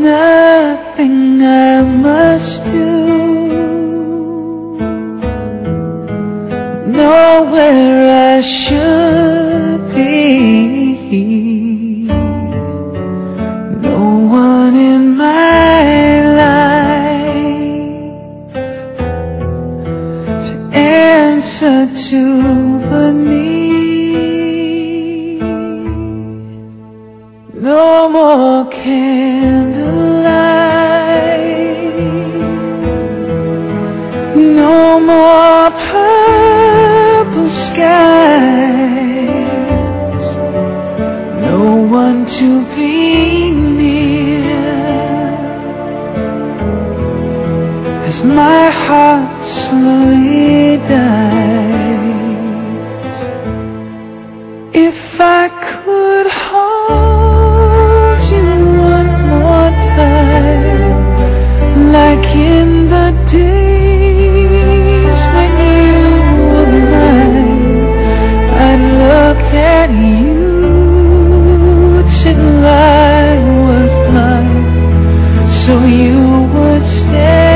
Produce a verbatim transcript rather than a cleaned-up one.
nothing I must do, know where I should be. No one in my life to answer to but me. No more candlelight, no more purple skies, no one to be near, as my heart slowly dies. If I could hold you one more time, like in the days when you were mine, I'd look at you till I was blind, so you would stay.